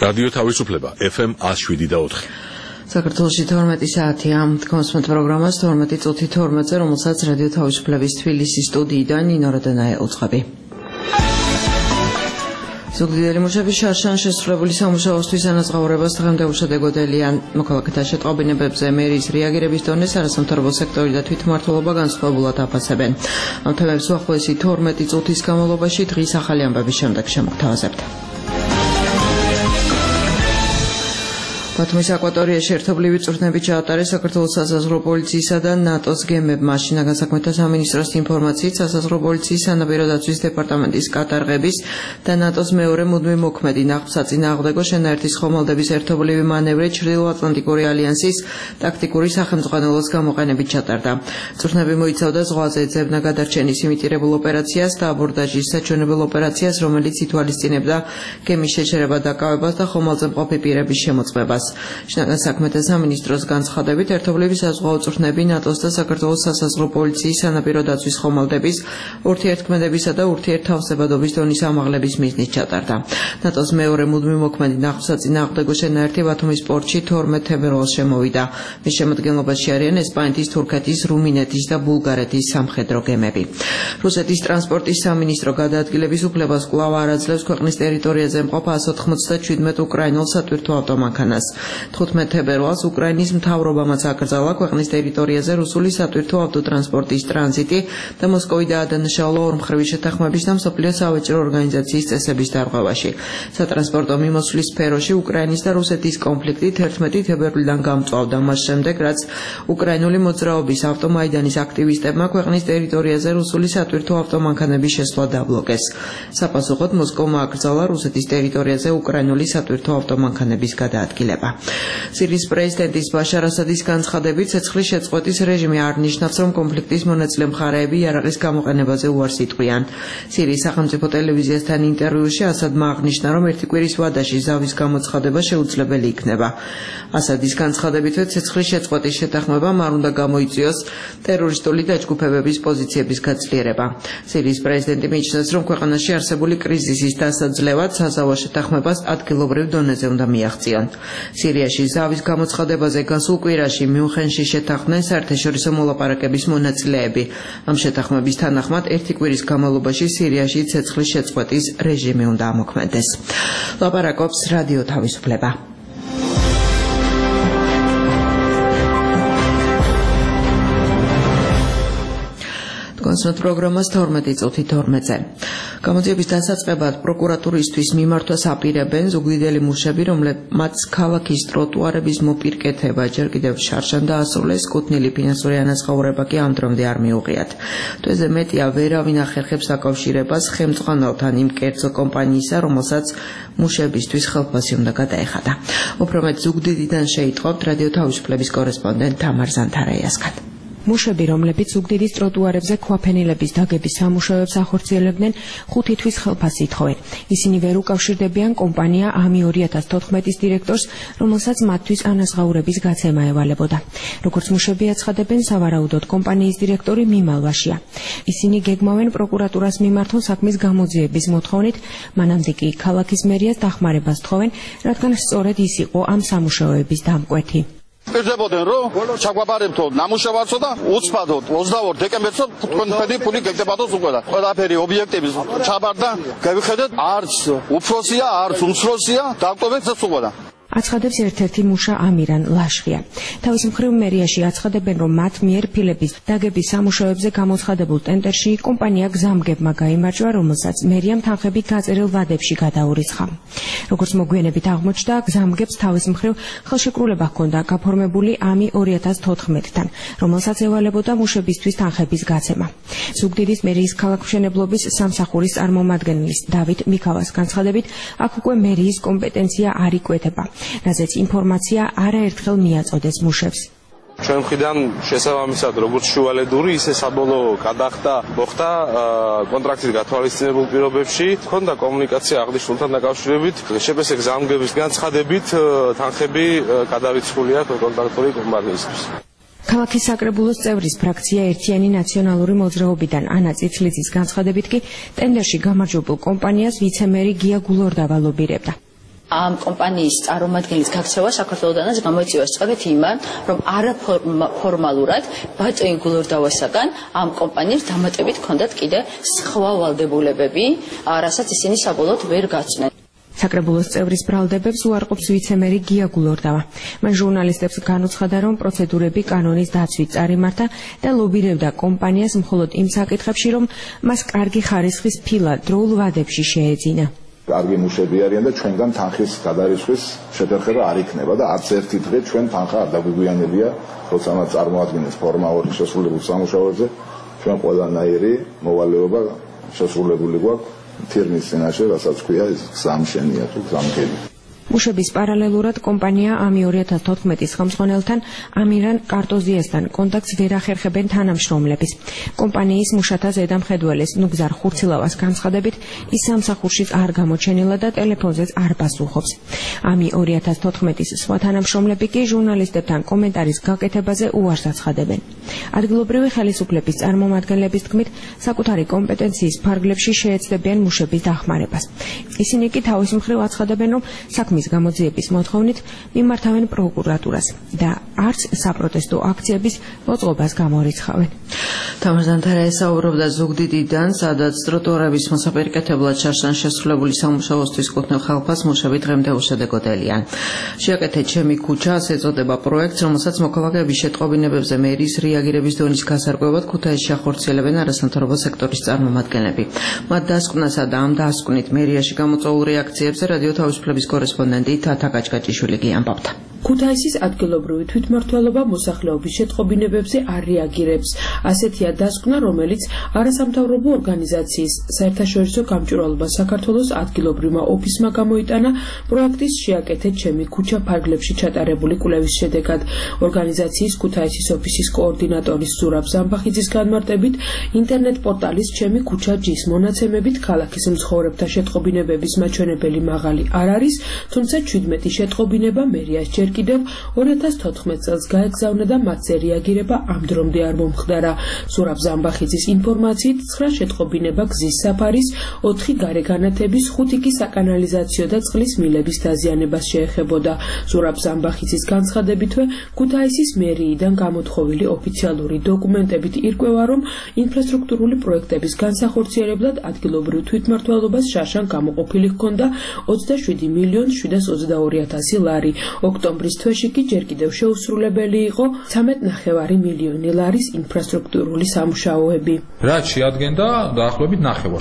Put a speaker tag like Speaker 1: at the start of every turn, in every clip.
Speaker 1: რადიო თავისუფლება FM 107.4.
Speaker 2: საქართველოში 12 საათია. კონსმეთ პროგრამას 12 წუთი 12-ზე, რომელსაც რადიო თავისუფლების თბილისის სტუდიიდან ნინო როდანაე უძღვები. ზუგდიდელი მუშების შარშან შესრულებული სამუშაოსთვის ანაზღაურებას დღემდე უშედეგოდებიან. მოქალაქეთა შეტყობინებებზე მერიის რეაგირების დონეს არასამთავრობო სექტორი და თვითმმართველობა განსხვავებულად აფასებენ. ამ თემებს უახლოესი 12 წუთის განმავლობაში დღის ახალი ამბების შემდეგ შემოგთავაზებთ. ბათუმის აკვატორიაში ერთობლივი წვრთნები ჩაატარეს საქართველოს სასაზღვრო პოლიციისა და ნატოს გემებმა. შინაგან საქმეთა სამინისტროს ინფორმაციით, სასაზღვრო პოლიციის სანაპირო დაცვის დეპარტამენტის კატარღების და ნატოს მეორე მუდმივ მოქმედი ნახსაწინააღმდეგო შენაერთის ხომალდების ერთობლივი მანევრი ჩრდილო-ატლანტიკური ალიანსის ტაქტიკური სახელმძღვანელოს გამოყენებით ჩატარდა. წვრთნები მოიცავდა ზღვაზე ძებნა გადარჩენის იმიტირებულ ოპერაციას და აბორდაჟის საჩვენებელ ოპერაციას, რომელიც ითვალისწინებდა გემის შეჩერება დაკავებას და ხომალდზე მყოფი პირების შემოწმებას. შინაგან საქმეთა სამინისტროს განცხადებით, ერთობლივი საზღვაო წვრთნები ნატოს და საქართველოს სასაზღვრო პოლიციის სანაპირო დაცვის ხომალდების ურთიერთქმედებისა და ურთიერთთავსებადობის დონის ამაღლების მიზნით ჩატარდა. ნატოს მეორე მუდმივ მოქმედი ნახსაწინააღმდეგო შენაერთი ბათუმის პორტში 12 თებერვალს შემოვიდა. მის შემადგენლობაში არიან ესპანეთის, თურქეთის, რუმინეთის და ბულგარეთის სამხედრო გემები. რუსეთის ტრანსპორტის სამინისტრო გადაადგილების უფლებას კვლავ არ აძლევს ქვეყნის ტერიტორიაზე მყოფ 197 უკრაინულ სატვირთო ავტომანქანას. 15 თებერვალს უკრაინის მთავრობამაც აკრძალა ქვეყნის ტერიტორიაზე რუსული სატვირთო ავტოტრანსპორტის ტრანზიტი და მოსკოვი დაადანაშაულა ორმხრივი შეთანხმების და მსოფლიო სავაჭრო ორგანიზაციის წესების დარღვევაში. სატრანსპორტო მიმოსვლის სფეროში უკრაინის და რუსეთის კონფლიქტი 11 თებერვლიდან გამწვავდა, მას შემდეგ, რაც უკრაინული მოძრაობის ავტომაიდანის აქტივისტებმა ქვეყნის ტერიტორიაზე რუსული სატვირთო ავტომანქანების შესვლა დაბლოკეს. საპასუხოდ მოსკოვმა აკრძალა რუსეთის ტერიტორიაზე უკრაინული სატვირთო ავტომანქანების გადაადგილება. სირიის პრეზიდენტის ბაშარ ასადის განცხადებით, ცეცხლის შეწყვეტის რეჟიმი არ ნიშნავს, რომ კონფლიქტის მონაწილე მხარეები იარაღის გამოყენებაზე უარს იტყვიან. სირიის სახელმწიფო ტელევიზიასთან ინტერვიუში ასადმა აღნიშნა, რომ ერთი კვირის ვადაში ზავის გამოცხადება შეუძლებელი იქნება. ასადის განცხადებით, ცეცხლის შეწყვეტის შეთანხმებამ არ უნდა გამოიწვიოს ტერორისტული დაჯგუფებების პოზიციების გაძლიერება. სირიის პრეზიდენტი მიიჩნევს, რომ ქვეყანაში არსებული კრიზისის დასაძლევად საზავო შეთანხმებას ადგილობრივ დონეზე უნდა მიაღწიონ. სირიაში ზავის გამოცხადებაზე გასულ კვირაში მიუნხენში შეთანხმდნენ საერთაშორისო მოლაპარაკების მონაწილეები. ამ შეთანხმების თანახმად ერთი კვირის განმავლობაში სირიაში ცეცხლის შეწყვეტის რეჟიმი უნდა ამოქმედდეს. ლაპარაკობს რადიო თავისუფლება. კონსმეთ პროგრამას 12 წუთი 12-ზე. გამოძიების დასაწყებად პროკურატურისთვის მიმართვას აპირებენ ზუგდიდელი მუშები, რომლებმაც ქალაქის ტროტუარების მოპირკეთება ჯერ კიდევ შარშან დაასრულეს, კუთვნილი ფინანსური ანაზღაურება კი ამ დრომდე არ მიუღიათ. თვეზე მეტია ვერავინ ახერხებს დაკავშირებას ხელმძღვანელთან იმ კერძო კომპანიისა, რომელსაც მუშებისთვის ხელფასი უნდა გადაეხადა. უფრო მეტ ზუგდიდიდან შეიტყობთ რადიო თავისუფლების კორესპონდენტ თამარ ზანთარაიასგან.
Speaker 3: მუშები, რომლებიც ზუგდიდის ტროტუარებზე ქვაფენილების დაგების სამუშაოებს ახორციელებდნენ, 5 თვის ხელფასი ითხოვენ. ისინი ვერ უკავშირდებიან კომპანია AMI 2014-ის დირექტორს, რომელსაც მათთვის ანაზღაურების გაცემა ევალებოდა. როგორც მუშები აცხადებენ, სავარაუდოდ კომპანიის დირექტორი მიმალვაშია. ისინი გეგმავენ პროკურატურას მიმართულ საქმის გამოძიების მოთხოვნით, მანამდე კი ქალაქის მერიას დახმარებას თხოვენ, რადგან სწორედ ის იყო ამ სამუშაოების დამკვეთი.
Speaker 4: ეძებოდნენ რომ ჩაგვაბარებთო ნამუშევარსო და უცბადოთ 22 დეკემბერსო თქვენი ფული გეკდებადოს უკვე და ყველაფერი ობიექტების ჩაბარდა გავიხედეთ არც უფროსია არც უმცროსია დავტოვეთ ზუსტად
Speaker 3: აცხადებს ერთ-ერთი მუშა ამირან ლაშხია. თავის მხრივ მერიაში აცხადებენ, რომ მათ მიერ ფილების დაგების სამუშაოებზე გამოცხადებულ ტენდერში კომპანია გზამგებმა გაიმარჯვა, რომელსაც მერიამ თანხები გაწერილ ვადებში გადაურიცხა. როგორც მოგვიანებით აღმოჩნდა, გზამგებს თავის მხრივ ხელშეკრულება ჰქონდა გაფორმებული AMI 2014-თან, რომელსაც ევალებოდა მუშებისთვის თანხების გაცემა. ზუგდიდის მერიის ქალაქმშენებლობის სამსახურის წარმომადგენლის დავით მიქავას განცხადებით, აქ უკვე მერიის კომპეტენცია არ იკვეთება. რაზეც ინფორმაცია არაერთხელ მიაწოდეს მუშებს.
Speaker 5: ჩვენ მხრიდან შესაბამისად როგორც შუალედური, ისე საბოლოო გადახდა მოხდა კონტრაქტის გათვალისწინებულ პირობებში, ჰქონდა კომუნიკაცია აღნიშნულთან დაკავშირებით, შეფასე გზამგების განცხადებით თანხები გადავიცხულია კონტრაქტული კომპანიისთვის.
Speaker 3: ქალაქის საკრებულოს წევრის ფრაქცია ერთიანი ნაციონალური მოძრაობიდან ანა წითლიძის განცხადებით კი ტენდერში გამარჯვებულ კომპანიას ვიცემერი გია გულორდავა ლობირებდა.
Speaker 6: ამ კომპანიის წარმომადგენლის გაქცევა საქართველოდანაც გამოიწვია სწორედ იმან, რომ არაფორმალურად ბატონი გულორდავასაგან ამ კომპანიებს დამატებით ჰქონდათ კიდე სხვა ვალდებულებები, რასაც ისინი საბოლოოდ ვერ გაცნდნენ.
Speaker 3: საკრებულოს წევრის ბრალდებებს უარყოფს ვიცემერი გია გულორდავა. მან ჟურნალისტებს განუცხადა, რომ პროცედურები კანონის დაცვით წარიმართა და ლობირებდა კომპანიას მხოლოდ იმ საკითხებში, რომ მას კარგი ხარისხის ფილა დროულ ვადებში შეეძინა.
Speaker 7: კარგი მუშები არიან და ჩვენგან თანხის გადარიცხვის შეთანხმება არ იქნება და არც ერთი დღე ჩვენ თანხა არ დაგვიგვიანებია, როცა მათ წარმოადგენს ფორმალური შესრულებულ სამუშაოებზე, ჩვენ ყველანაირი მოვალეობა შესრულებული გვაქვს ფირმის წინაშე, რასაც ქვია გზამშენია თუ გზამგელი.
Speaker 3: მუშების პარალელურად კომპანია AMI 2014-ის ხელმძღვანელთან ამირან კარტოზიესთან კონტაქტს ვერ ახერხებენ თანამშრომლების. კომპანიის მუშათა ზედამხედველის ნუგზარ ხურცილავას განცხადებით, ის სამსახურშიც არ გამოჩენილა და ტელეფონზეც არ პასუხობს. AMI 2014-ის სხვა თანამშრომლები კი ჟურნალისტებთან კომენტარის გაკეთებაზე უარს აცხადებენ. ადგილობრივი ხელისუფლების წარმომადგენლების თქმით, საკუთარი კომპეტენციის ფარგლებში შეეცდებიან მუშების დახმარებას. ისინი კი თავის მხრივ აცხადებენ, რომ საქმის გამოძიების მოთხოვნით მიმართავენ პროკურატურას და არც საპროტესტო აქციების მოწყობას გამორიცხავენ.
Speaker 2: თამარ ზანთარა ესაუბრობდა ზუგდიდიდან, სადაც ტროტუარების მოსაპირკეთებლად შარშან შესრულებული სამუშაოსთვის კუთვნილ ხალხას მუშები დღემდე უშედეგოდებიან. შეაკეთეთ ჩემი ქუჩა, ასე ეწოდება პროექტს, რომელსაც მოქალაქეების შეტყობინებებზე მერის რეაგირების დონის გასარკვევად ქუთაისში ახორციელებენ არასამთავრობო სექტორის წარმომადგენლები. მათ დასკვნასა და ამ დასკვნით მერიაში გამოწვეულ რეაქციებზე რადიო თავისუფლების კორესპონდენტი თათა კაჭკაჭიშვილი გიამბობდა.
Speaker 8: ქუთაისის ადგილობრივი თვითმმართველობა მოსახლეობის შეტყობინებებზე არ რეაგირებს. ასეთია დასკვნა, რომელიც არასამთავრობო ორგანიზაციის საერთაშორისო გამჭვირვალობა საქართველოს ადგილობრივმა ოფისმა გამოიტანა პროექტის შეაკეთეთ ჩემი ქუჩა ფარგლებში ჩატარებული კვლევის შედეგად. ორგანიზაციის ქუთაისის ოფისის კოორდინატორის ზურაბ ზამბახიძის განმარტებით, ინტერნეტ პორტალის ჩემი ქუჩა ჯის მონაცემებით ქალაქის მცხოვრებთა შეტყობინებების მაჩვენებელი მაღალი არ არის, თუმცა 17 შეტყობინება მერიას ჯერ კიდევ 2014 წელს გაეგზავნა და მათზე რეაგირება ამ დრომდე არ მომხდარა. ზურაბ ზამბახიძის ინფორმაციით 9 შეტყობინება გზის საფარის, 4 გარეგანათების, 5 კი საკანალიზაციო და წყლის მილების დაზიანებას შეეხებოდა. ზურაბ ზამბახიძის განცხადებითვე, ქუთაისის მერიიდან გამოთხოვილი ოფიციალური დოკუმენტებით ირკვევა, რომ ინფრასტრუქტურული პროექტების განსახორციელებლად ადგილობრივ თვითმმართველობას შარშან გამოყოფილი ჰქონდა 27.722.000 ლარი. ოქტომბრის თვეში კი ჯერ კიდევ შეუსრულებელი იყო 13.5 მილიონი ლარის ინფრასტრუქტურული სამუშაოები.
Speaker 9: რაც შეადგენდა დაახლოებით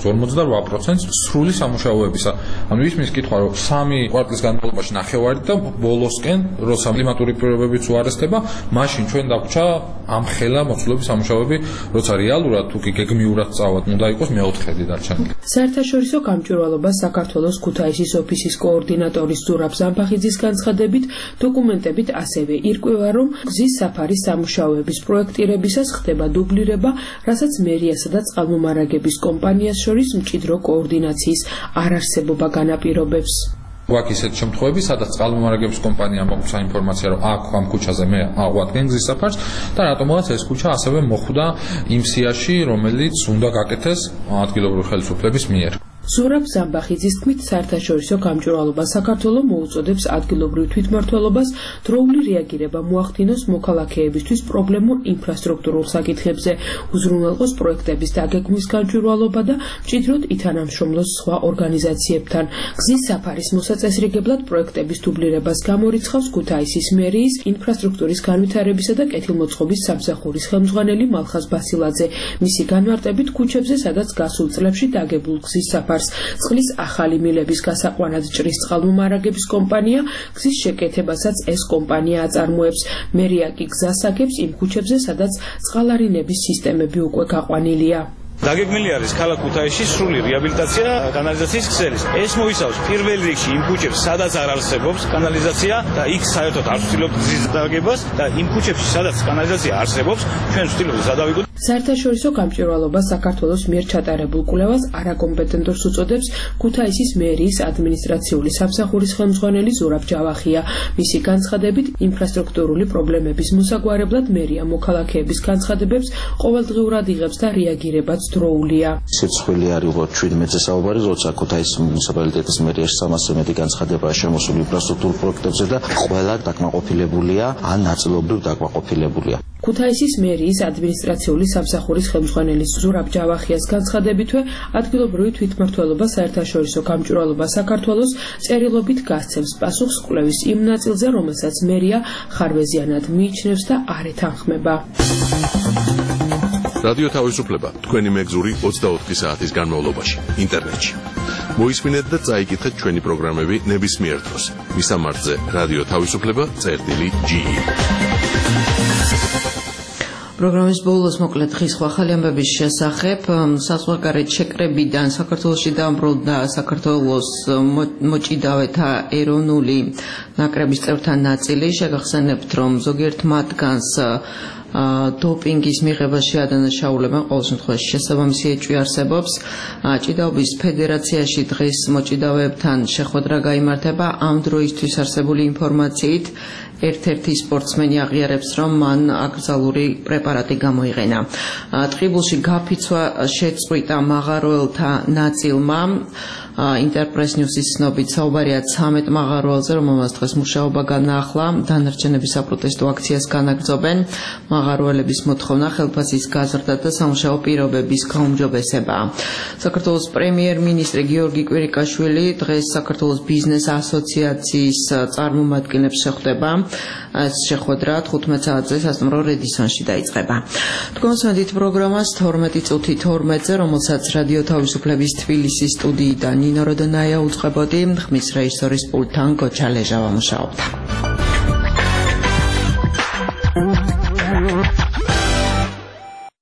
Speaker 9: 48% სრული სამუშაოებისა. ანუ ისმის კითხვა, რომ 3 კვარტლის განმავლობაში 9 და ბოლოსკენ, როცა კლიმატური პირობებიც უარესდება, მაშინ ჩვენ დაგვრჩა ამ ხელა მოცულობის სამუშაოები, როცა რეალურად თუ კი გეგმიურად წავა, უნდა იყოს მე-4 დარჩენილი.
Speaker 8: საერთაშორისო გამჭვირვალობა საქართველოს ქუთაისის ოფისის კოორდინატორის ზურაბ ზამბახიძის განცხადებით, დოკუმენტებით ასევე ირკვევა, რომ გზის საფარის სამუშაოების პროექტირებისას ხდება დუბლირება, რასაც მერიასა და წყალმომარაგების კომპანიას შორის მჭიდრო კოორდინაციის არარსებობა განაპირობებს.
Speaker 9: გვაქვს ისეთი შემთხვევები, სადაც წყალმომარაგების კომპანია მოგვცა ინფორმაცია, რომ აქ ამ ქუჩაზე მე აღვადგენ გზის საფარს და რატომღაც ეს ქუჩა ასევე მოხვდა იმ სიაში, რომელიც უნდა გაკეთეს ადგილობრივი ხელისუფლების მიერ.
Speaker 8: ზურაბ ზამბახიძის თქმით, საერთაშორისო გამჭვირვალობა საქართველოს მოუწოდებს ადგილობრივ თვითმმართველობას დროული რეაგირება მოახდინოს მოქალაქეებისთვის პრობლემურ ინფრასტრუქტურულ საკითხებზე, უზრუნველყოს პროექტების დაგეგმვის გამჭვირვალობა და მჭიდროდ ითანამშრომლოს სხვა ორგანიზაციებთან. გზის საფარის მოსაწესრიგებლად პროექტების დუბლირებას გამორიცხავს ქუთაისის მერიის ინფრასტრუქტურის განვითარებისა და კეთილმოწყობის სამსახურის ხელმძღვანელი მალხაზ ბასილაძე. მისი განმარტებით, ქუჩებზე, სადაც გასულ წლებში დაგებულ გზის საფარს წყლის ახალი მილების გასაყვანად ჭრის წყალმომარაგების კომპანია, გზის შეკეთებასაც ეს კომპანია აწარმოებს. მერია კი გზას აგებს იმ ქუჩებზე, სადაც წყალარინების სისტემები უკვე გაყვანილია.
Speaker 10: დაგეგმილი არის ქალაქ ქუთაისში სრული რეაბილიტაცია კანალიზაციის ქსელის. ეს მოიცავს პირველ რიგში იმ ქუჩებს, სადაც არ არსებობს კანალიზაცია და იქ საერთოდ არ ვცდილობთ გზის დაგებას და იმ ქუჩებში, სადაც კანალიზაცია არსებობს, ჩვენ ვცდილობთ გადავიღოთ.
Speaker 8: საერთაშორისო გამჭვირვალობა საქართველოს მიერ ჩატარებულ კვლევას არაკომპეტენტურს უწოდებს ქუთაისის მერიის ადმინისტრაციული სამსახურის ხელმძღვანელი ზურაბ ჯავახია. მისი განცხადებით, ინფრასტრუქტურული პრობლემების მოსაგვარებლად მერია მოქალაქეების განცხადებებს ყოველდღიურად იღებს და რეაგირებაც დროულია.
Speaker 11: სიცხვილე არის 17-ზე საუბარი, როცა ქუთაისის მუნიციპალიტეტის მერიაში 300-ზე მეტი განცხადებაა შემოსული ინფრასტრუქტურულ პროექტებზე და ყველა დაკმაყოფილებულია ან ნაწილობრივ დაკმაყოფილებულია.
Speaker 8: ქუთაისის მერიის ადმინისტრაციული სამსახურის ხელმძღვანელის ზურაბ ჯავახიას განცხადებითვე ადგილობრივი თვითმმართველობა საერთაშორისო გამჭვირვალობა საქართველოს წერილობით გასცემს პასუხს კვლევის იმ ნაწილზე, რომელსაც მერია ხარვეზიანად მიიჩნევს და არ ეთანხმება.
Speaker 1: რადიო თავისუფლება თქვენი მეგზური 24 საათის განმავლობაში ინტერნეტში. მოისმინეთ და წაიკითხეთ ჩვენი პროგრამები ნებისმიერ დროს. მისამართზე რადიო თავისუფლება.ge.
Speaker 2: პროგრამის ბოლოს მოკლედ დღის ახალი ამბების შესახებ საზღვარგარეთ შეკრებიდან საქართველოში დაამბრუნდა საქართველოს მოჭიდავეთა ეროვნული ნაკრების წევრთა ნაწილი. შეგახსენებთ, რომ ზოგიერთ მათგანს დოპინგის მიღებაში ადანაშაულებენ, ყოველ შემთხვევაში შესაბამისი ეჭვი არსებობს. ჭიდაობის ფედერაციაში დღეს მოჭიდავეებთან შეხვედრა გაიმართება. ამ დროისთვის არსებული ინფორმაციით ერთ-ერთი სპორტსმენი აღიარებს, რომ მან აკრძალული პრეპარატი გამოიყენა. ტყიბულში გაფიცვა შეწყვიტა მაღაროელთა ნაწილმა. ინტერპრეს-ნიუსის ცნობით საუბარია 13 მაღაროელზე, რომელმაც დღეს მუშაობა განაახლა. დანარჩენები საპროტესტო აქციას განაგრძობენ. მაღაროელების მოთხოვნა ხელფასის გაზრდა და სამუშაო პირობების გაუმჯობესება. საქართველოს პრემიერ-მინისტრი გიორგი კვირიკაშვილი დღეს საქართველოს ბიზნეს ასოციაციის წარმომადგენლებს შეხვდება. ეს შეხვედრა 15 საათზე სასტუმრო რედისონში დაიწყება. თქვენსმენდით პროგრამას 12 წუთი 12-ზე, რომელსაც რადიო თავისუფლების თბილისის სტუდიიდან ნინო როდონაია უწყებოდი, ხმის რეჟისორის პულტთან გოჩა ლეჟავა მუშაობდა.